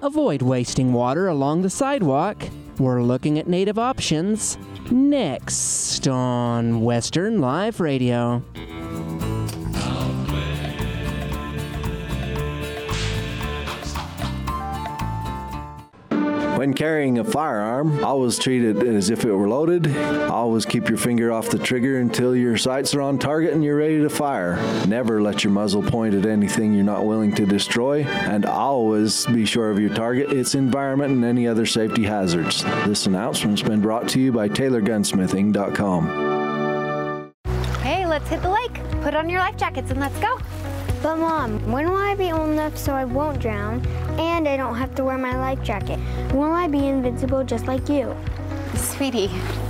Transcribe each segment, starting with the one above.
Avoid wasting water along the sidewalk. We're looking at native options next on Western Live Radio. When carrying a firearm, always treat it as if it were loaded. Always keep your finger off the trigger until your sights are on target and you're ready to fire. Never let your muzzle point at anything you're not willing to destroy. And always be sure of your target, its environment, and any other safety hazards. This announcement's been brought to you by TaylorGunsmithing.com. Hey, let's hit the lake. Put on your life jackets and let's go. But Mom, when will I be old enough so I won't drown and I don't have to wear my life jacket? Will I be invincible just like you? Sweetie,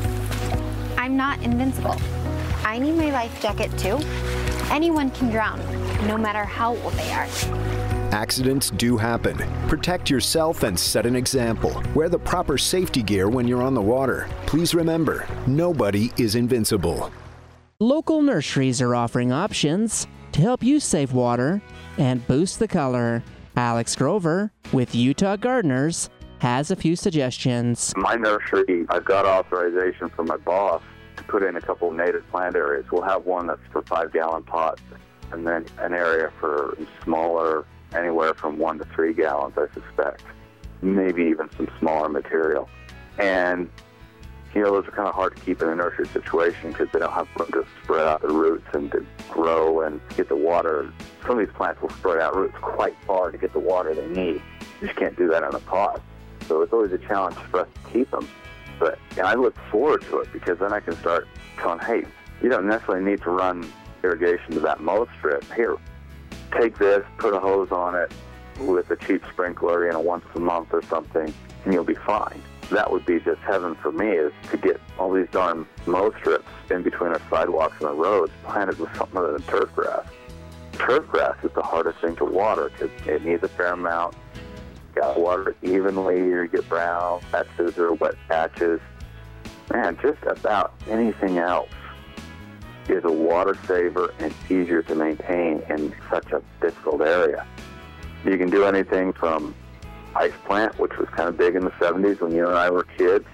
I'm not invincible. I need my life jacket too. Anyone can drown, no matter how old they are. Accidents do happen. Protect yourself and set an example. Wear the proper safety gear when you're on the water. Please remember, nobody is invincible. Local nurseries are offering options to help you save water and boost the color. Alex Grover with Utah Gardeners has a few suggestions. My nursery, I've got authorization from my boss to put in a couple of native plant areas. We'll have one that's for 5-gallon pots and then an area for smaller, anywhere from 1 to 3 gallons, I suspect. Maybe even some smaller material. And those are kind of hard to keep in a nursery situation because they don't have room to spread out the roots and to grow and get the water. Some of these plants will spread out roots quite far to get the water they need. You just can't do that in a pot. So it's always a challenge for us to keep them. And I look forward to it because then I can start telling, hey, you don't necessarily need to run irrigation to that mow strip. Here, take this, put a hose on it with a cheap sprinkler, once a month or something, and you'll be fine. That would be just heaven for me, is to get all these darn mow strips in between our sidewalks and the roads planted with something other than turf grass. Turf grass is the hardest thing to water because it needs a fair amount. You got to water it evenly or you get brown patches or wet patches. Man, just about anything else is a water saver and easier to maintain in such a difficult area. You can do anything from ice plant, which was kind of big in the 70s when you and I were kids,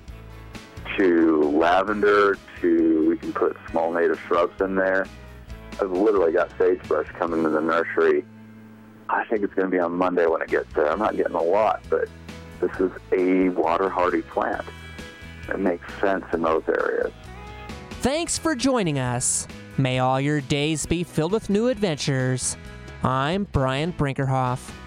to lavender, to we can put small native shrubs in there. I've literally got sagebrush coming to the nursery. I think it's going to be on Monday when it gets there. I'm not getting a lot, but this is a water-hardy plant. It makes sense in those areas. Thanks for joining us. May all your days be filled with new adventures. I'm Brian Brinkerhoff.